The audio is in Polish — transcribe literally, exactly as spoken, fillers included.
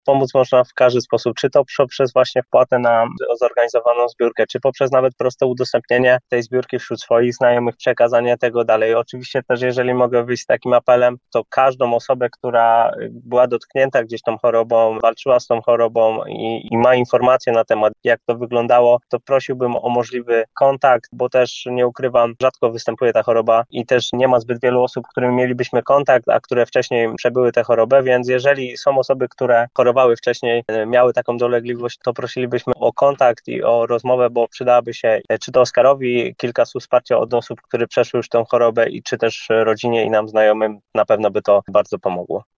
pomóc można w każdy sposób, czy to poprzez właśnie wpłatę na zorganizowaną zbiórkę, czy poprzez nawet proste udostępnienie tej zbiórki wśród swoich znajomych, przekazanie tego dalej. Oczywiście też, jeżeli mogę wyjść z takim apelem, to każdą osobę, która była dotknięta gdzieś tą chorobą, walczyła z tą chorobą i, i ma informacje na temat, jak to wyglądało, to prosiłbym o możliwy kontakt, bo też nie ukrywam, rzadko występuje ta choroba i też nie ma zbyt wielu osób, którymi mielibyśmy kontakt, a które wcześniej przebyły tę chorobę, więc jeżeli są osoby, które chorowały wcześniej, miały taką dolegliwość, to prosilibyśmy o kontakt i o rozmowę, bo przydałaby się czy to Oskarowi kilka słów wsparcia od osób, które przeszły już tę chorobę i czy też rodzinie i nam znajomym na pewno by to bardzo pomogło.